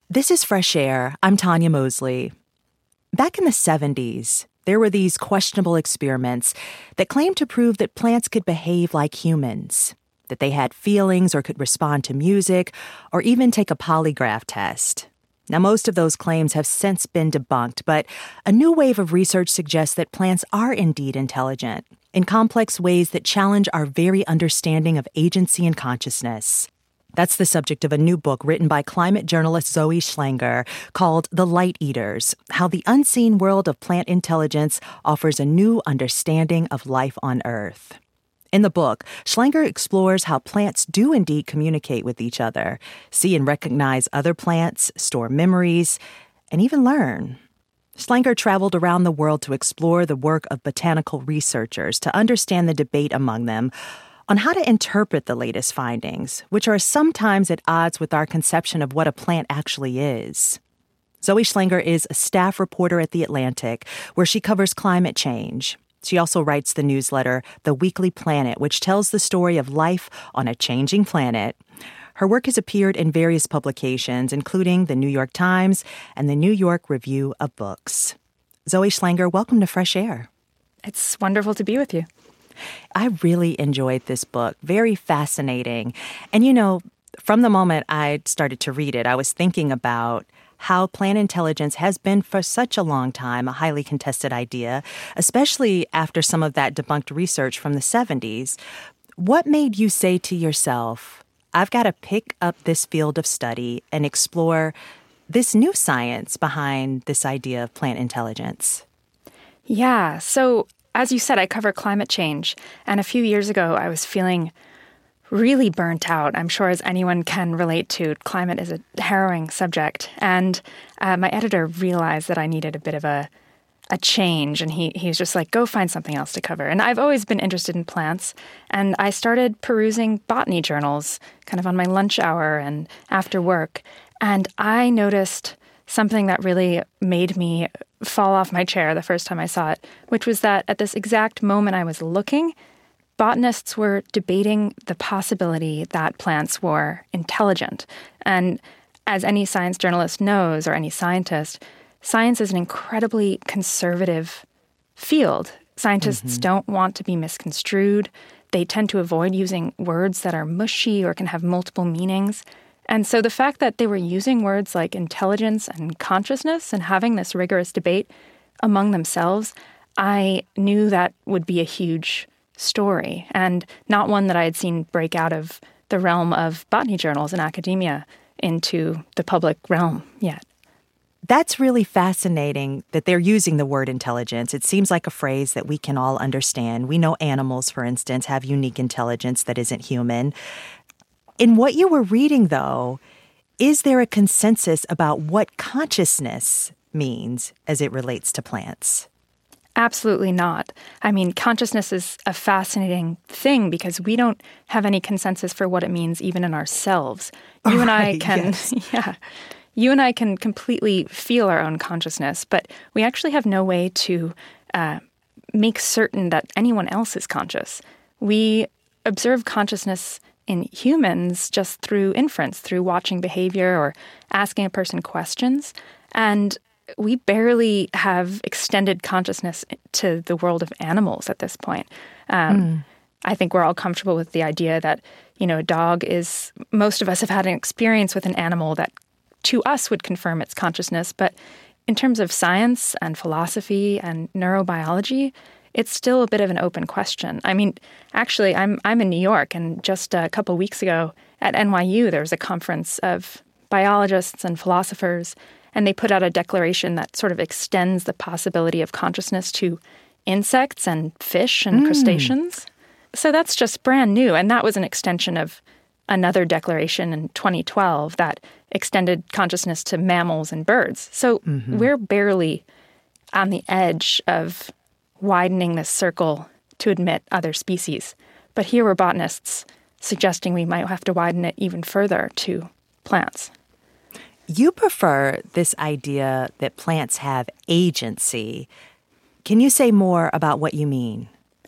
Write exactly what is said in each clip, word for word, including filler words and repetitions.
This is Fresh Air. I'm Tanya Mosley. Back in the seventies, there were these questionable experiments that claimed to prove that plants could behave like humans, that they had feelings or could respond to music, or even take a polygraph test. Now, most of those claims have since been debunked, but a new wave of research suggests that plants are indeed intelligent in complex ways that challenge our very understanding of agency and consciousness. That's the subject of a new book written by climate journalist Zoe Schlanger called The Light Eaters: How the Unseen World of Plant Intelligence Offers a New Understanding of Life on Earth. In the book, Schlanger explores how plants do indeed communicate with each other, see and recognize other plants, store memories, and even learn. Schlanger traveled around the world to explore the work of botanical researchers to understand the debate among them on how to interpret the latest findings, which are sometimes at odds with our conception of what a plant actually is. Zoe Schlanger is a staff reporter at The Atlantic, where she covers climate change. She also writes the newsletter The Weekly Planet, which tells the story of life on a changing planet. Her work has appeared in various publications, including the New York Times and the New York Review of Books. Zoe Schlanger, welcome to Fresh Air. It's wonderful to be with you. I really enjoyed this book. Very fascinating. And, you know, from the moment I started to read it, I was thinking about how plant intelligence has been for such a long time a highly contested idea, especially after some of that debunked research from the seventies. What made you say to yourself, I've got to pick up this field of study and explore this new science behind this idea of plant intelligence? Yeah, so as you said, I cover climate change, and a few years ago I was feeling really burnt out. I'm sure as anyone can relate to, climate is a harrowing subject, and uh, my editor realized that I needed a bit of a a change, and he he was just like, go find something else to cover. And I've always been interested in plants, and I started perusing botany journals kind of on my lunch hour and after work, and I noticed something that really made me fall off my chair the first time I saw it, which was that at this exact moment I was looking, botanists were debating the possibility that plants were intelligent. And as any science journalist knows, or any scientist, science is an incredibly conservative field. Scientists mm-hmm. don't want to be misconstrued. They tend to avoid using words that are mushy or can have multiple meanings. And so the fact that they were using words like intelligence and consciousness and having this rigorous debate among themselves, I knew that would be a huge story, and not one that I had seen break out of the realm of botany journals and academia into the public realm yet. That's really fascinating that they're using the word intelligence. It seems like a phrase that we can all understand. We know animals, for instance, have unique intelligence that isn't human. In what you were reading, though, is there a consensus about what consciousness means as it relates to plants? Absolutely not. I mean, consciousness is a fascinating thing because we don't have any consensus for what it means even in ourselves. You right, and I can, yes. yeah, you and I can completely feel our own consciousness, but we actually have no way to uh, make certain that anyone else is conscious. We observe consciousness in humans just through inference, through watching behavior or asking a person questions. And we barely have extended consciousness to the world of animals at this point. Um, mm. I think we're all comfortable with the idea that, you know, a dog is, most of us have had an experience with an animal that to us would confirm its consciousness. But in terms of science and philosophy and neurobiology, it's still a bit of an open question. I mean, actually, I'm I'm in New York, and just a couple weeks ago at N Y U, there was a conference of biologists and philosophers, and they put out a declaration that sort of extends the possibility of consciousness to insects and fish and mm. crustaceans. So that's just brand new, and that was an extension of another declaration in twenty twelve that extended consciousness to mammals and birds. So mm-hmm. we're barely on the edge of widening this circle to admit other species. But here were botanists suggesting we might have to widen it even further to plants. You prefer this idea that plants have agency. Can you say more about what you mean?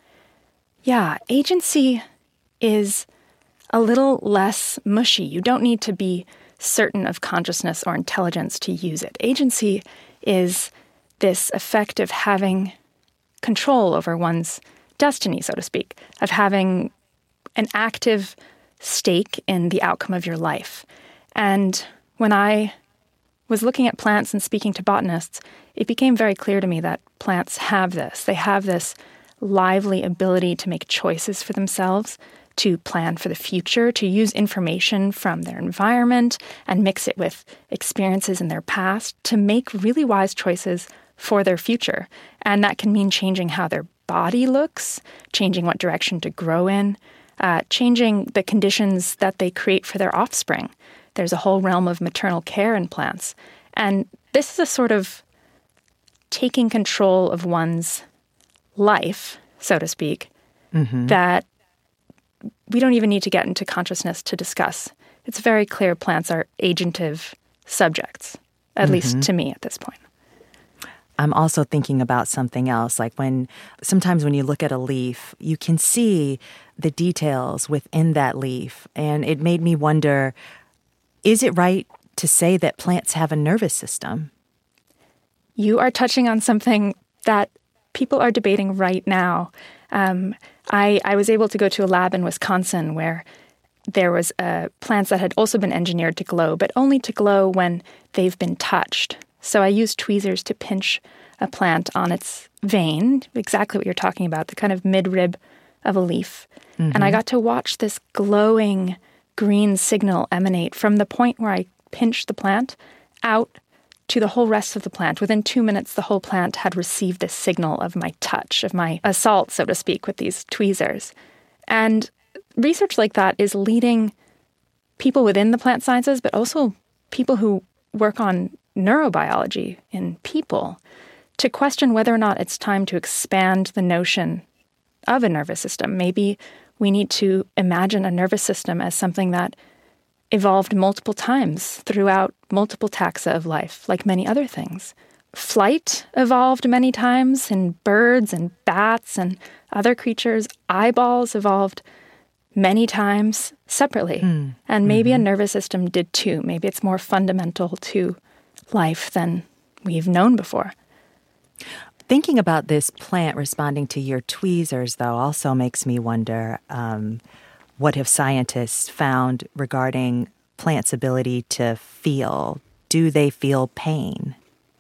Yeah, agency is a little less mushy. You don't need to be certain of consciousness or intelligence to use it. Agency is this effect of having control over one's destiny, so to speak, of having an active stake in the outcome of your life. And when I was looking at plants and speaking to botanists, it became very clear to me that plants have this. They have this lively ability to make choices for themselves, to plan for the future, to use information from their environment and mix it with experiences in their past to make really wise choices for their future. And that can mean changing how their body looks, changing what direction to grow in, uh, changing the conditions that they create for their offspring. There's a whole realm of maternal care in plants. And this is a sort of taking control of one's life, so to speak, mm-hmm. that we don't even need to get into consciousness to discuss. It's very clear plants are agentive subjects, at mm-hmm. least to me at this point. I'm also thinking about something else, like when sometimes when you look at a leaf, you can see the details within that leaf. And it made me wonder, is it right to say that plants have a nervous system? You are touching on something that people are debating right now. Um, I, I was able to go to a lab in Wisconsin where there was uh, plants that had also been engineered to glow, but only to glow when they've been touched. So I used tweezers to pinch a plant on its vein, exactly what you're talking about, the kind of midrib of a leaf. Mm-hmm. And I got to watch this glowing green signal emanate from the point where I pinched the plant out to the whole rest of the plant. Within two minutes, the whole plant had received this signal of my touch, of my assault, so to speak, with these tweezers. And research like that is leading people within the plant sciences, but also people who work on neurobiology in people, to question whether or not it's time to expand the notion of a nervous system. Maybe we need to imagine a nervous system as something that evolved multiple times throughout multiple taxa of life, like many other things. Flight evolved many times in birds and bats and other creatures. Eyeballs evolved many times separately. Mm. And maybe mm-hmm. a nervous system did too. Maybe it's more fundamental to life than we've known before. Thinking about this plant responding to your tweezers, though, also makes me wonder, um, what have scientists found regarding plants' ability to feel? Do they feel pain?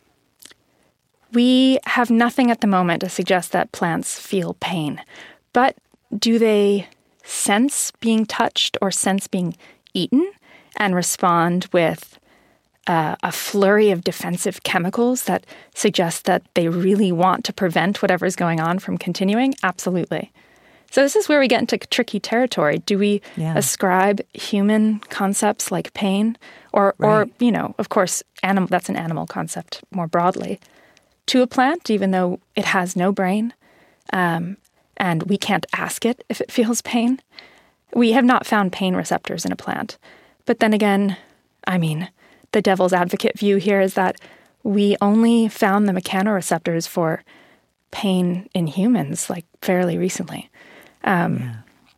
We have nothing at the moment to suggest that plants feel pain. But do they sense being touched or sense being eaten and respond with uh, a flurry of defensive chemicals that suggest that they really want to prevent whatever's going on from continuing? Absolutely. So this is where we get into tricky territory. Do we yeah. ascribe human concepts like pain or, right. or you know, of course, animal, that's an animal concept more broadly, to a plant, even though it has no brain, um, and we can't ask it if it feels pain? We have not found pain receptors in a plant. But then again, I mean, the devil's advocate view here is that we only found the mechanoreceptors for pain in humans, like, fairly recently. Um, yeah.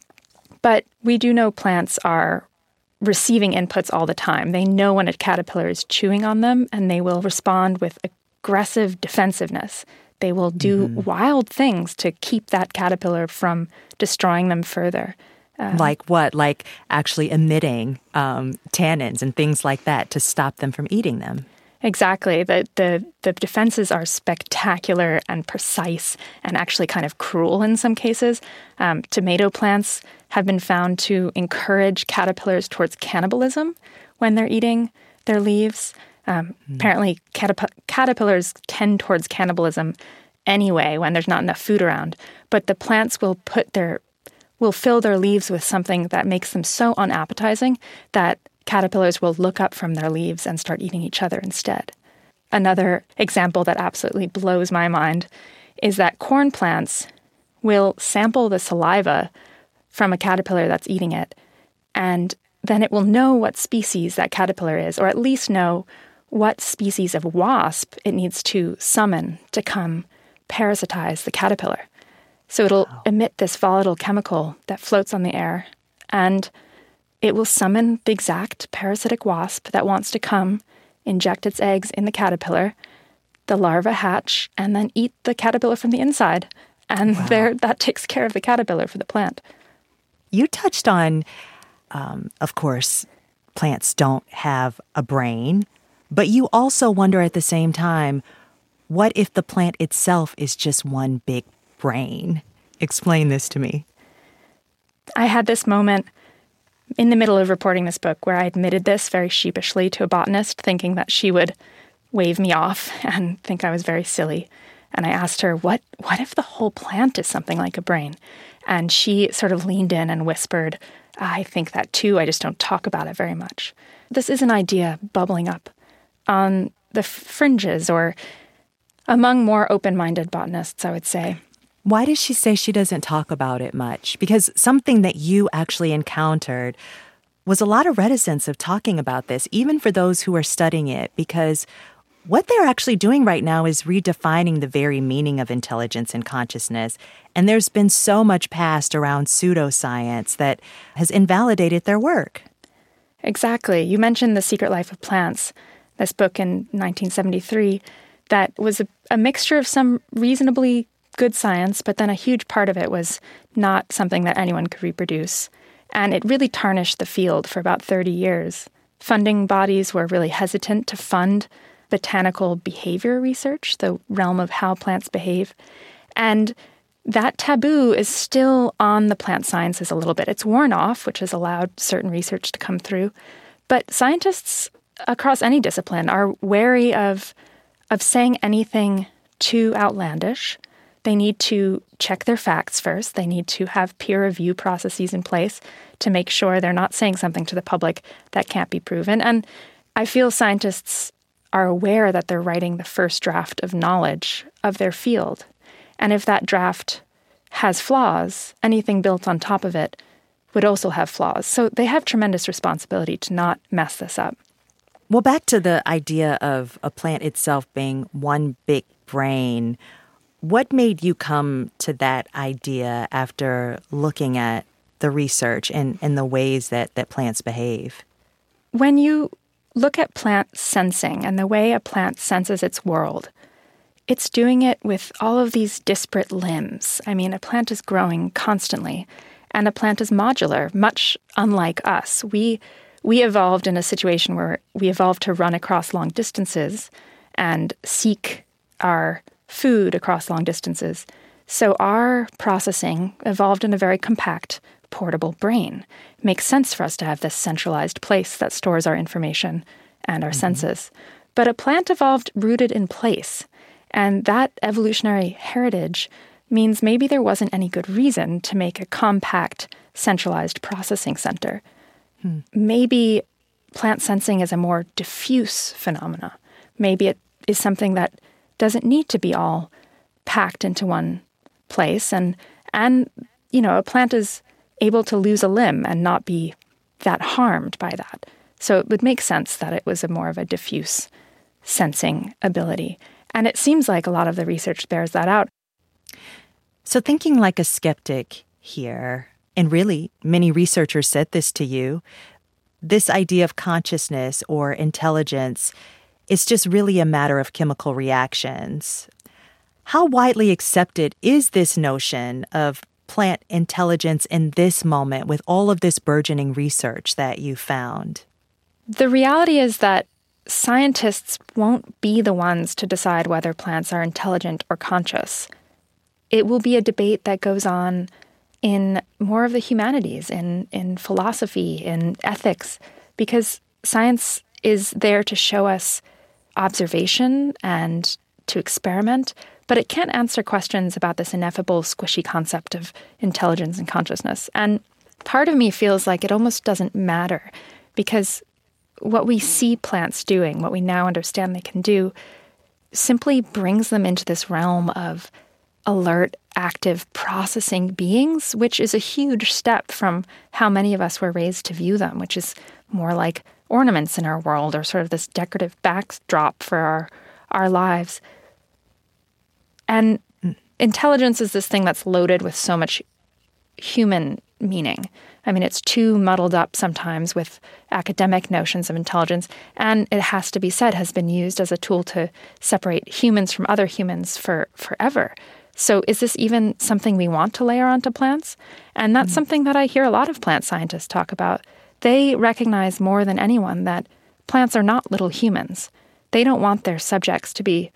But we do know plants are receiving inputs all the time. They know when a caterpillar is chewing on them, and they will respond with aggressive defensiveness. They will do mm-hmm. wild things to keep that caterpillar from destroying them further. Um, like what? Like actually emitting um, tannins and things like that to stop them from eating them. Exactly. The, the the defenses are spectacular and precise and actually kind of cruel in some cases. Um, tomato plants have been found to encourage caterpillars towards cannibalism when they're eating their leaves. Um, mm. Apparently, caterp- caterpillars tend towards cannibalism anyway when there's not enough food around. But the plants will put their will fill their leaves with something that makes them so unappetizing that caterpillars will look up from their leaves and start eating each other instead. Another example that absolutely blows my mind is that corn plants will sample the saliva from a caterpillar that's eating it, and then it will know what species that caterpillar is, or at least know what species of wasp it needs to summon to come parasitize the caterpillar. So it'll wow. emit this volatile chemical that floats on the air, and it will summon the exact parasitic wasp that wants to come, inject its eggs in the caterpillar, the larva hatch, and then eat the caterpillar from the inside. And wow. there, that takes care of the caterpillar for the plant. You touched on, um, of course, plants don't have a brain, but you also wonder at the same time, what if the plant itself is just one big brain? Explain this to me. I had this moment in the middle of reporting this book where I admitted this very sheepishly to a botanist, thinking that she would wave me off and think I was very silly. And I asked her, what, what if the whole plant is something like a brain? And she sort of leaned in and whispered, I think that too, I just don't talk about it very much. This is an idea bubbling up on the fringes or among more open-minded botanists, I would say. Why does she say she doesn't talk about it much? Because something that you actually encountered was a lot of reticence of talking about this, even for those who are studying it, because what they're actually doing right now is redefining the very meaning of intelligence and consciousness. And there's been so much passed around pseudoscience that has invalidated their work. Exactly. You mentioned The Secret Life of Plants, this book in nineteen seventy-three, that was a, a mixture of some reasonably good science, but then a huge part of it was not something that anyone could reproduce. And it really tarnished the field for about thirty years. Funding bodies were really hesitant to fund botanical behavior research, the realm of how plants behave. And that taboo is still on the plant sciences a little bit. It's worn off, which has allowed certain research to come through. But scientists across any discipline are wary of, of saying anything too outlandish. They need to check their facts first. They need to have peer review processes in place to make sure they're not saying something to the public that can't be proven. And I feel scientists are aware that they're writing the first draft of knowledge of their field. And if that draft has flaws, anything built on top of it would also have flaws. So they have tremendous responsibility to not mess this up. Well, back to the idea of a plant itself being one big brain, what made you come to that idea after looking at the research and, and the ways that, that plants behave? When you look at plant sensing and the way a plant senses its world, it's doing it with all of these disparate limbs. I mean, a plant is growing constantly, and a plant is modular, much unlike us. We we evolved in a situation where we evolved to run across long distances and seek our food across long distances. So our processing evolved in a very compact, portable brain. It makes sense for us to have this centralized place that stores our information and our mm-hmm. senses. But a plant evolved rooted in place. And that evolutionary heritage means maybe there wasn't any good reason to make a compact, centralized processing center. Hmm. Maybe plant sensing is a more diffuse phenomena. Maybe it is something that doesn't need to be all packed into one place. And, and you know, a plant is able to lose a limb and not be that harmed by that. So it would make sense that it was a more of a diffuse sensing ability. And it seems like a lot of the research bears that out. So thinking like a skeptic here, and really many researchers said this to you, this idea of consciousness or intelligence is just really a matter of chemical reactions. How widely accepted is this notion of plant intelligence in this moment with all of this burgeoning research that you found? The reality is that scientists won't be the ones to decide whether plants are intelligent or conscious. It will be a debate that goes on in more of the humanities, in, in philosophy, in ethics, because science is there to show us observation and to experiment, but it can't answer questions about this ineffable, squishy concept of intelligence and consciousness. And part of me feels like it almost doesn't matter, because what we see plants doing, what we now understand they can do, simply brings them into this realm of alert, active, processing beings, which is a huge step from how many of us were raised to view them, which is more like ornaments in our world or sort of this decorative backdrop for our, our lives. And intelligence is this thing that's loaded with so much human meaning. I mean, it's too muddled up sometimes with academic notions of intelligence, and it has to be said, has been used as a tool to separate humans from other humans for forever. So is this even something we want to layer onto plants? And that's mm-hmm. something that I hear a lot of plant scientists talk about. They recognize more than anyone that plants are not little humans. They don't want their subjects to be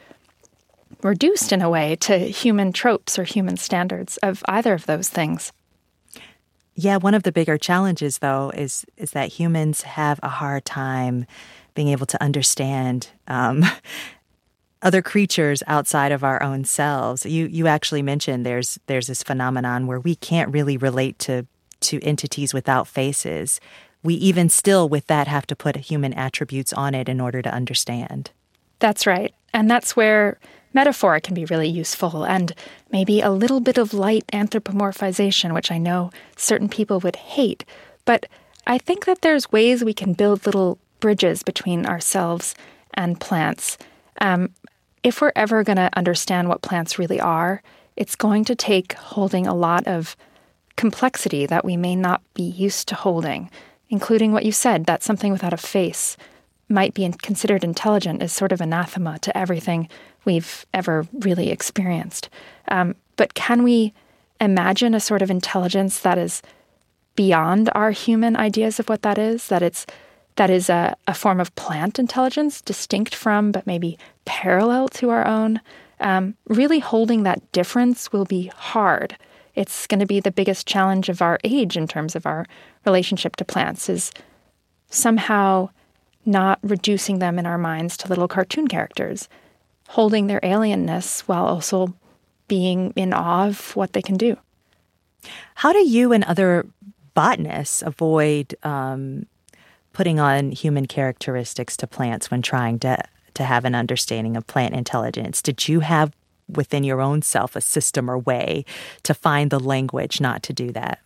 reduced in a way to human tropes or human standards of either of those things. Yeah, one of the bigger challenges, though, is is that humans have a hard time being able to understand um, other creatures outside of our own selves. You you actually mentioned there's there's this phenomenon where we can't really relate to to entities without faces. We even still, with that, have to put human attributes on it in order to understand. That's right. And that's where metaphor can be really useful, and maybe a little bit of light anthropomorphization, which I know certain people would hate. But I think that there's ways we can build little bridges between ourselves and plants. Um, if we're ever going to understand what plants really are, it's going to take holding a lot of complexity that we may not be used to holding, including what you said, that something without a face might be considered intelligent is sort of anathema to everything we've ever really experienced. Um, but can we imagine a sort of intelligence that is beyond our human ideas of what that is? That it's that is a, a form of plant intelligence, distinct from, but maybe parallel to our own? Um, really holding that difference will be hard. It's going to be the biggest challenge of our age in terms of our relationship to plants, is somehow not reducing them in our minds to little cartoon characters, holding their alienness while also being in awe of what they can do. How do you and other botanists avoid um, putting on human characteristics to plants when trying to, to have an understanding of plant intelligence? Did you have within your own self a system or way to find the language not to do that?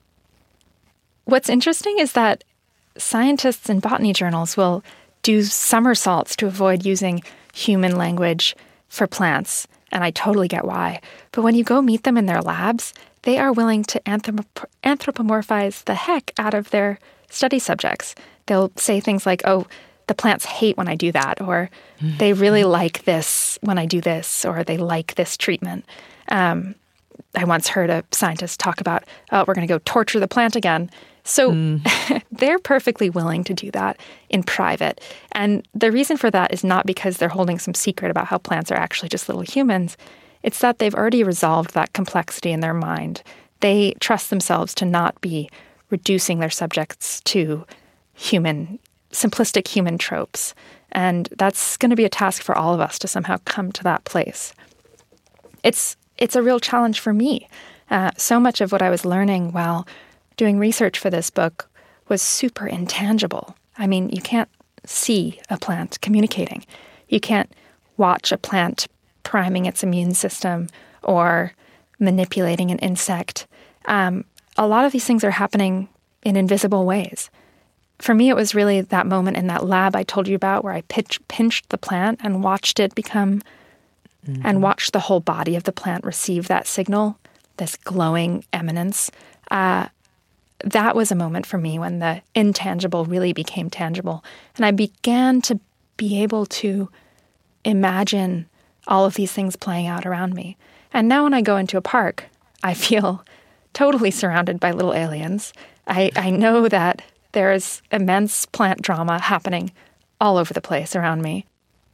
What's interesting is that scientists in botany journals will do somersaults to avoid using human language for plants, and I totally get why. But when you go meet them in their labs, they are willing to anthrop- anthropomorphize the heck out of their study subjects. They'll say things like, oh, the plants hate when I do that, or mm-hmm. they really like this when I do this, or they like this treatment. Um, I once heard a scientist talk about, oh, we're going to go torture the plant again. So mm. they're perfectly willing to do that in private. And the reason for that is not because they're holding some secret about how plants are actually just little humans. It's that they've already resolved that complexity in their mind. They trust themselves to not be reducing their subjects to human, simplistic human tropes. And that's going to be a task for all of us to somehow come to that place. It's it's a real challenge for me. Uh, so much of what I was learning while doing research for this book was super intangible. I mean, you can't see a plant communicating. You can't watch a plant priming its immune system or manipulating an insect. Um, a lot of these things are happening in invisible ways. For me, it was really that moment in that lab I told you about where I pitch, pinched the plant and watched it become, mm-hmm. and watched the whole body of the plant receive that signal, this glowing eminence. Uh, that was a moment for me when the intangible really became tangible. And I began to be able to imagine all of these things playing out around me. And now when I go into a park, I feel totally surrounded by little aliens. I, I know that there is immense plant drama happening all over the place around me.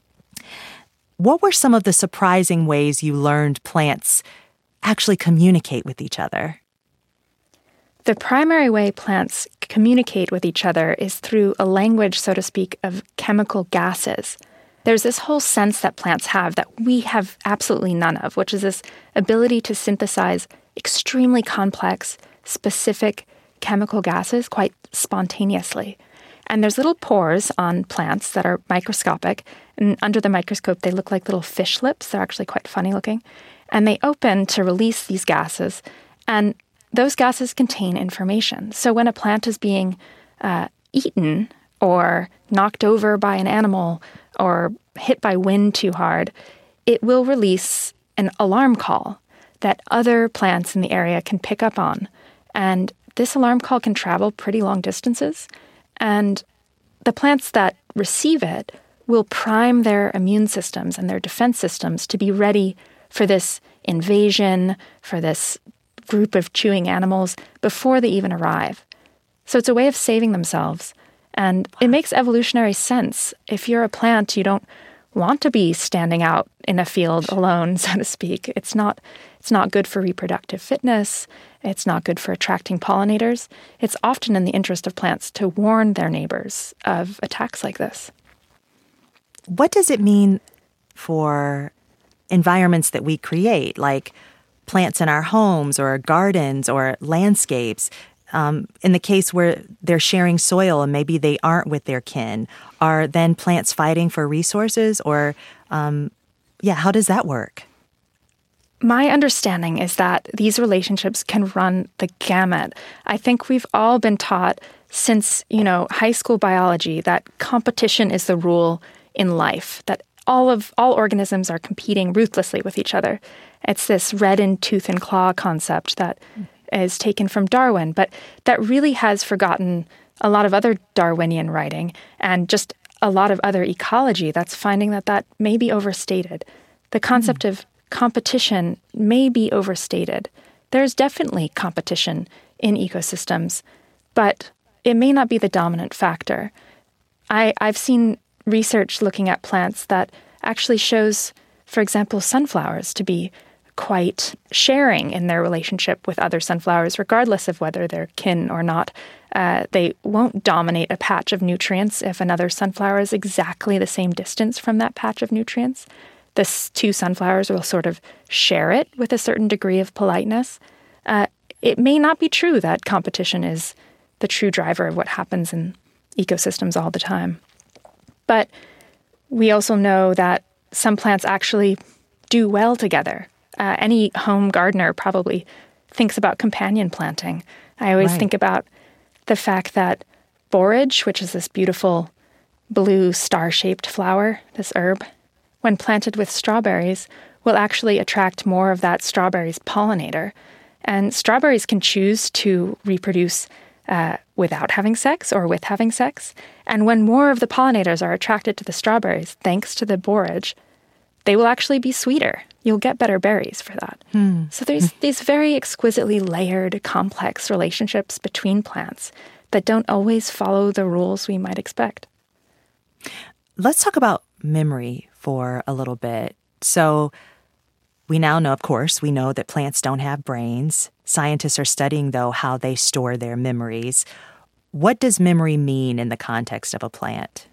What were some of the surprising ways you learned plants actually communicate with each other? The primary way plants communicate with each other is through a language, so to speak, of chemical gases. There's this whole sense that plants have that we have absolutely none of, which is this ability to synthesize extremely complex, specific chemical gases quite spontaneously. And there's little pores on plants that are microscopic, and under the microscope they look like little fish lips. They're actually quite funny looking. And they open to release these gases, and those gases contain information. So when a plant is being uh, eaten or knocked over by an animal or hit by wind too hard, it will release an alarm call that other plants in the area can pick up on. And this alarm call can travel pretty long distances, and the plants that receive it will prime their immune systems and their defense systems to be ready for this invasion, for this group of chewing animals before they even arrive. So it's a way of saving themselves. And it makes evolutionary sense. If you're a plant, you don't want to be standing out in a field alone, so to speak. It's not, it's not good for reproductive fitness. It's not good for attracting pollinators. It's often in the interest of plants to warn their neighbors of attacks like this. What does it mean for environments that we create, like plants in our homes or gardens or landscapes? Um, in the case where they're sharing soil and maybe they aren't with their kin, are then plants fighting for resources? Or, um, yeah, how does that work? My understanding is that these relationships can run the gamut. I think we've all been taught since, you know, high school biology that competition is the rule in life, that all of all organisms are competing ruthlessly with each other. It's this red in tooth and claw concept that is taken from Darwin, but that really has forgotten a lot of other Darwinian writing and just a lot of other ecology that's finding that that may be overstated. The concept mm. of competition may be overstated. There's definitely competition in ecosystems, but it may not be the dominant factor. I, I've seen research looking at plants that actually shows, for example, sunflowers to be quite sharing in their relationship with other sunflowers, regardless of whether they're kin or not. Uh, they won't dominate a patch of nutrients if another sunflower is exactly the same distance from that patch of nutrients. The s- two sunflowers will sort of share it with a certain degree of politeness. Uh, it may not be true that competition is the true driver of what happens in ecosystems all the time. But we also know that some plants actually do well together. Uh, any home gardener probably thinks about companion planting. I always right. think about the fact that borage, which is this beautiful blue star-shaped flower, this herb, when planted with strawberries, will actually attract more of that strawberry's pollinator. And strawberries can choose to reproduce uh, without having sex or with having sex. And when more of the pollinators are attracted to the strawberries, thanks to the borage, they will actually be sweeter. You'll get better berries for that. Hmm. So there's these very exquisitely layered, complex relationships between plants that don't always follow the rules we might expect. Let's talk about memory for a little bit. So we now know, of course, we know that plants don't have brains. Scientists are studying, though, how they store their memories. What does memory mean in the context of a plant?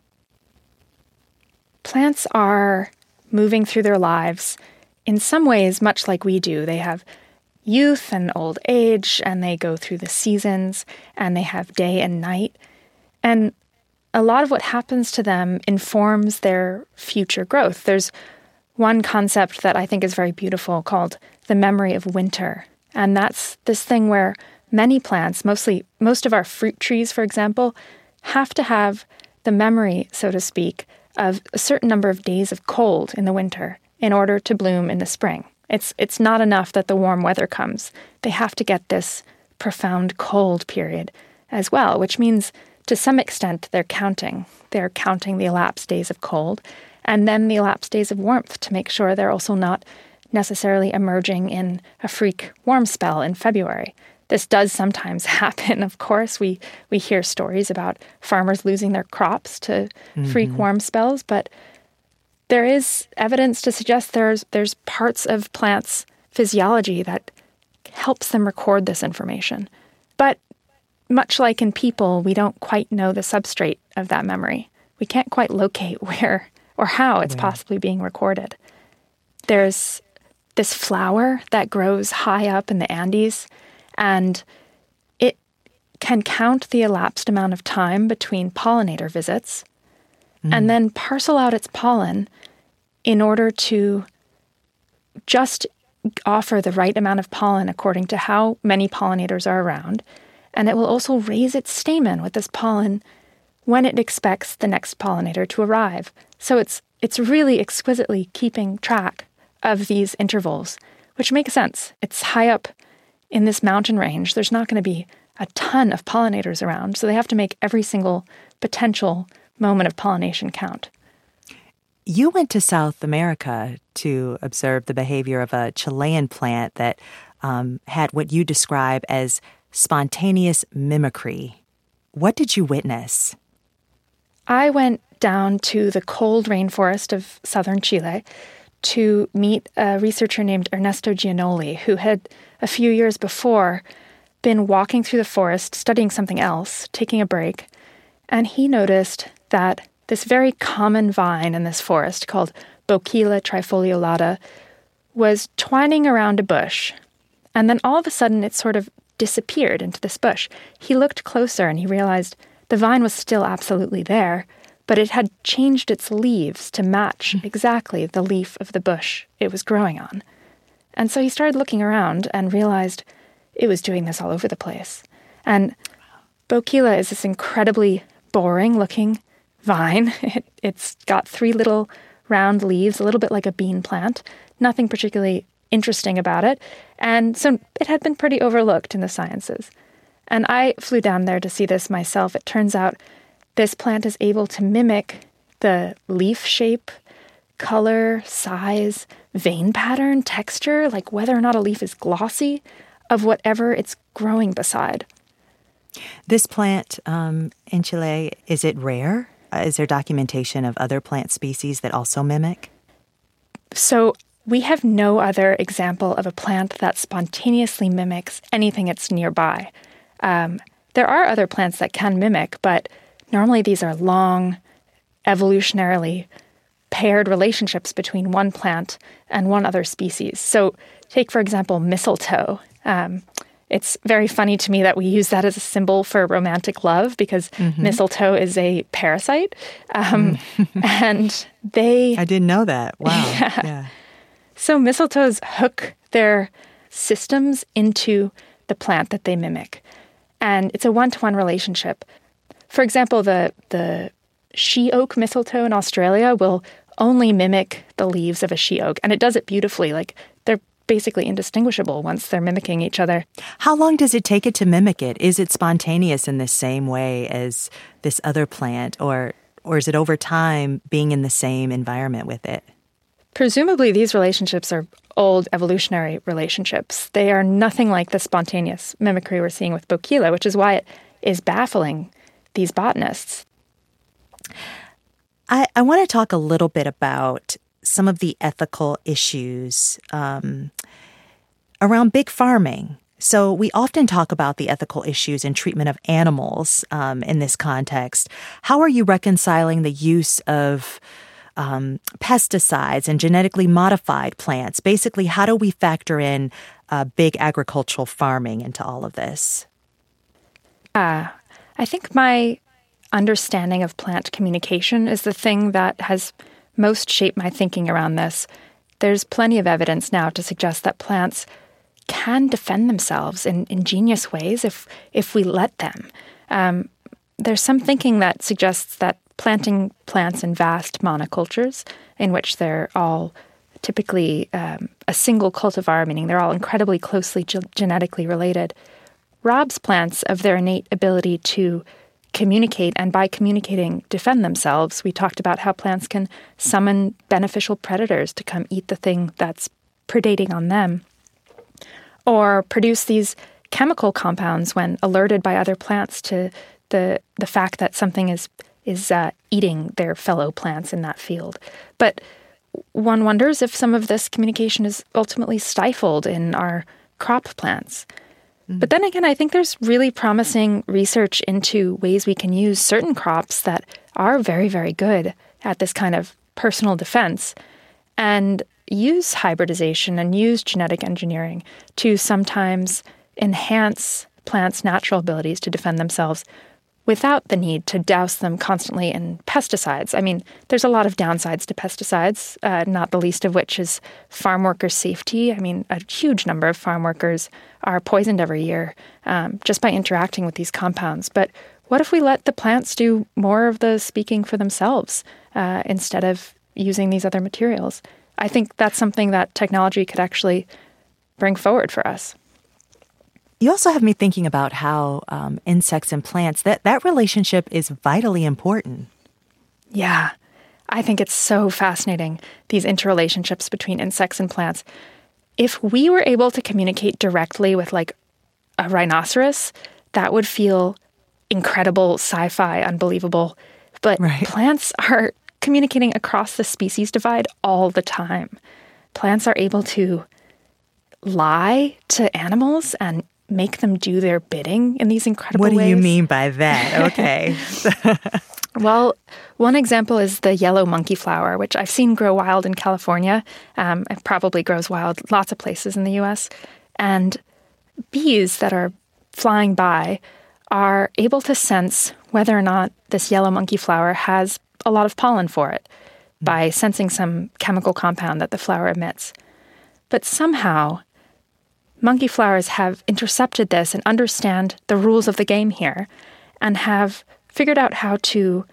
Plants are moving through their lives in some ways much like we do. They have youth and old age, and they go through the seasons, and they have day and night. And a lot of what happens to them informs their future growth. There's one concept that I think is very beautiful called the memory of winter. And that's this thing where many plants, mostly most of our fruit trees, for example, have to have the memory, so to speak, of a certain number of days of cold in the winter in order to bloom in the spring. It's it's not enough that the warm weather comes. They have to get this profound cold period as well, which means to some extent they're counting. They're counting the elapsed days of cold and then the elapsed days of warmth to make sure they're also not necessarily emerging in a freak warm spell in February. This does sometimes happen, of course. We we hear stories about farmers losing their crops to mm-hmm. freak warm spells, but there is evidence to suggest there's there's parts of plants' physiology that helps them record this information. But much like in people, we don't quite know the substrate of that memory. We can't quite locate where or how it's yeah. possibly being recorded. There's this flower that grows high up in the Andes, and it can count the elapsed amount of time between pollinator visits mm. and then parcel out its pollen in order to just offer the right amount of pollen according to how many pollinators are around. And it will also raise its stamen with this pollen when it expects the next pollinator to arrive. So it's it's really exquisitely keeping track of these intervals, which makes sense. It's high up in this mountain range. There's not going to be a ton of pollinators around, so they have to make every single potential moment of pollination count. You went to South America to observe the behavior of a Chilean plant that um, had what you describe as spontaneous mimicry. What did you witness? I went down to the cold rainforest of southern Chile to meet a researcher named Ernesto Giannoli, who had, a few years before, been walking through the forest, studying something else, taking a break, and he noticed that this very common vine in this forest called Bouquilla trifoliolata was twining around a bush, and then all of a sudden it sort of disappeared into this bush. He looked closer and he realized the vine was still absolutely there, but it had changed its leaves to match exactly the leaf of the bush it was growing on. And so he started looking around and realized it was doing this all over the place. And Bouquilla is this incredibly boring-looking vine. It, it's got three little round leaves, a little bit like a bean plant. Nothing particularly interesting about it. And so it had been pretty overlooked in the sciences. And I flew down there to see this myself. It turns out this plant is able to mimic the leaf shape, color, size, vein pattern, texture, like whether or not a leaf is glossy, of whatever it's growing beside. This plant um, in Chile, is it rare? Uh, is there documentation of other plant species that also mimic? So we have no other example of a plant that spontaneously mimics anything that's nearby. Um, there are other plants that can mimic, but normally these are long, evolutionarily paired relationships between one plant and one other species. So take, for example, mistletoe. Um, it's very funny to me that we use that as a symbol for romantic love because mm-hmm. mistletoe is a parasite. Um, and they... I didn't know that. Wow. Yeah. yeah. So mistletoes hook their systems into the plant that they mimic. And it's a one-to-one relationship. For example, the the she oak mistletoe in Australia will only mimic the leaves of a she oak, and it does it beautifully. Like, they're basically indistinguishable once they're mimicking each other. How long does it take it to mimic it? Is it spontaneous in the same way as this other plant, or or is it over time being in the same environment with it? Presumably, these relationships are old evolutionary relationships. They are nothing like the spontaneous mimicry we're seeing with Bouquilla, which is why it is baffling these botanists. I, I want to talk a little bit about some of the ethical issues um, around big farming. So we often talk about the ethical issues in treatment of animals um, in this context. How are you reconciling the use of um, pesticides and genetically modified plants? Basically, how do we factor in uh, big agricultural farming into all of this? Uh, I think my understanding of plant communication is the thing that has most shaped my thinking around this. There's plenty of evidence now to suggest that plants can defend themselves in ingenious ways if if we let them. Um, there's some thinking that suggests that planting plants in vast monocultures, in which they're all typically um, a single cultivar, meaning they're all incredibly closely ge- genetically related, robs plants of their innate ability to communicate, and by communicating, defend themselves. We talked about how plants can summon beneficial predators to come eat the thing that's predating on them, or produce these chemical compounds when alerted by other plants to the the fact that something is is uh, eating their fellow plants in that field. But one wonders if some of this communication is ultimately stifled in our crop plants. Mm-hmm. But then again, I think there's really promising research into ways we can use certain crops that are very, very good at this kind of personal defense and use hybridization and use genetic engineering to sometimes enhance plants' natural abilities to defend themselves without the need to douse them constantly in pesticides. I mean, there's a lot of downsides to pesticides, uh, not the least of which is farm worker safety. I mean, a huge number of farm workers are poisoned every year um, just by interacting with these compounds. But what if we let the plants do more of the speaking for themselves uh, instead of using these other materials? I think that's something that technology could actually bring forward for us. You also have me thinking about how um, insects and plants, that, that relationship is vitally important. Yeah, I think it's so fascinating, these interrelationships between insects and plants. If we were able to communicate directly with like a rhinoceros, that would feel incredible, sci-fi, unbelievable. But Right. plants are communicating across the species divide all the time. Plants are able to lie to animals and make them do their bidding in these incredible What do ways. you mean by that? Okay. Well, one example is the yellow monkey flower, which I've seen grow wild in California. Um, it probably grows wild lots of places in the U S. And bees that are flying by are able to sense whether or not this yellow monkey flower has a lot of pollen for it by sensing some chemical compound that the flower emits. But somehow, monkey flowers have intercepted this and understand the rules of the game here and have figured out how to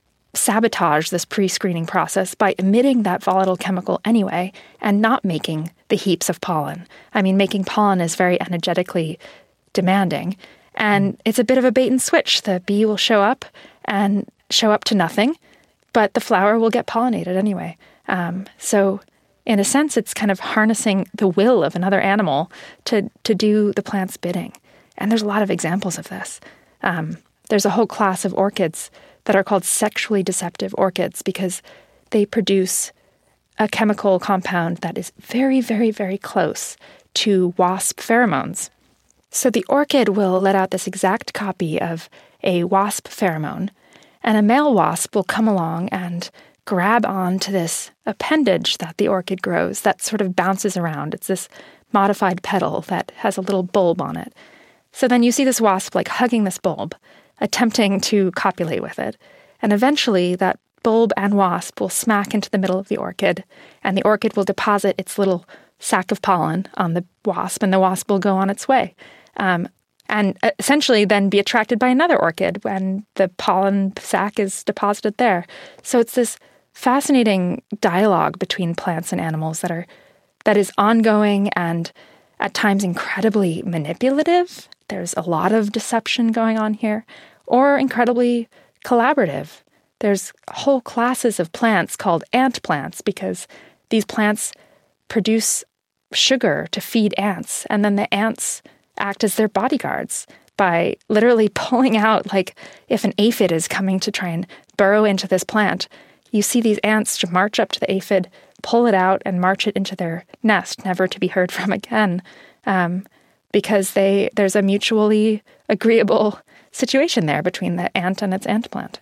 sabotage this pre-screening process by emitting that volatile chemical anyway and not making the heaps of pollen. I mean, making pollen is very energetically demanding, and it's a bit of a bait and switch. The bee will show up and show up to nothing, but the flower will get pollinated anyway. Um, so in a sense, it's kind of harnessing the will of another animal to, to do the plant's bidding. And there's a lot of examples of this. Um, there's a whole class of orchids that are called sexually deceptive orchids because they produce a chemical compound that is very, very, very close to wasp pheromones. So the orchid will let out this exact copy of a wasp pheromone, and a male wasp will come along and grab onto this appendage that the orchid grows that sort of bounces around. It's this modified petal that has a little bulb on it. So then you see this wasp like hugging this bulb, attempting to copulate with it. And eventually that bulb and wasp will smack into the middle of the orchid, and the orchid will deposit its little sac of pollen on the wasp, and the wasp will go on its way. Um, and essentially then be attracted by another orchid when the pollen sac is deposited there. So it's this fascinating dialogue between plants and animals that are that is ongoing and at times incredibly manipulative. There's a lot of deception going on here, or incredibly collaborative. There's whole classes of plants called ant plants because these plants produce sugar to feed ants, and then the ants act as their bodyguards by literally pulling out, like if an aphid is coming to try and burrow into this plant, you see these ants march up to the aphid, pull it out, and march it into their nest, never to be heard from again, um, because they there's a mutually agreeable situation there between the ant and its ant plant.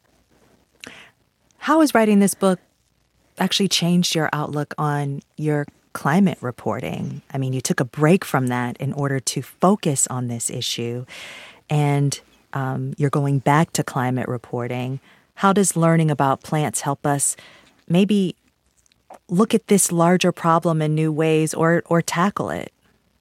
How has writing this book actually changed your outlook on your climate reporting? I mean, you took a break from that in order to focus on this issue, and um, you're going back to climate reporting. How does learning about plants help us maybe look at this larger problem in new ways or or tackle it?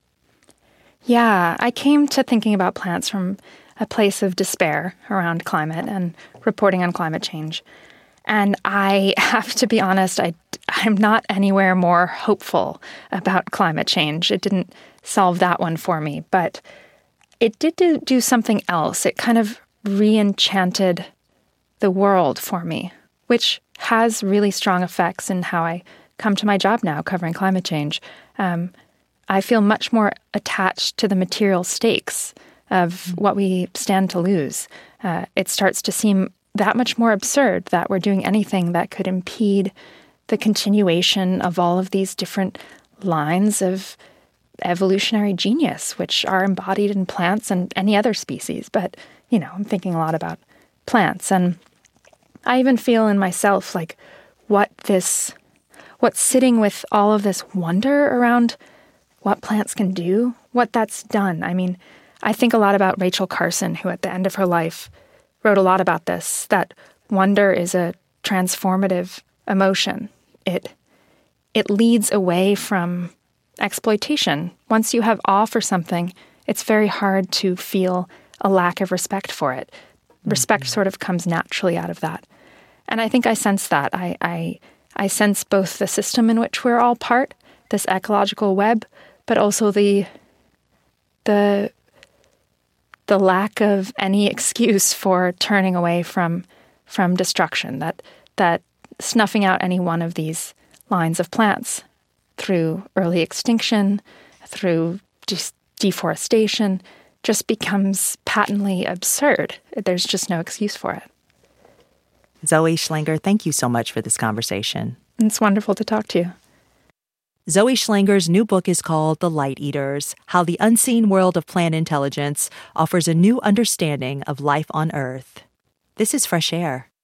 Yeah, I came to thinking about plants from a place of despair around climate and reporting on climate change. And I have to be honest, I, I'm not anywhere more hopeful about climate change. It didn't solve that one for me, but it did do, do something else. It kind of re-enchanted the world for me, which has really strong effects in how I come to my job now covering climate change. Um, I feel much more attached to the material stakes of what we stand to lose. Uh, it starts to seem that much more absurd that we're doing anything that could impede the continuation of all of these different lines of evolutionary genius, which are embodied in plants and any other species. But, you know, I'm thinking a lot about plants. And I even feel in myself like what this, what's sitting with all of this wonder around what plants can do, what that's done. I mean, I think a lot about Rachel Carson, who at the end of her life wrote a lot about this, that wonder is a transformative emotion. It it leads away from exploitation. Once you have awe for something, it's very hard to feel a lack of respect for it. Mm-hmm. Respect sort of comes naturally out of that. And I think I sense that. I, I I sense both the system in which we're all part, this ecological web, but also the the the lack of any excuse for turning away from from destruction, that that snuffing out any one of these lines of plants through early extinction, through de- deforestation, just becomes patently absurd. There's just no excuse for it. Zoe Schlanger, thank you so much for this conversation. It's wonderful to talk to you. Zoe Schlanger's new book is called The Light Eaters: How the Unseen World of Plant Intelligence Offers a New Understanding of Life on Earth. This is Fresh Air.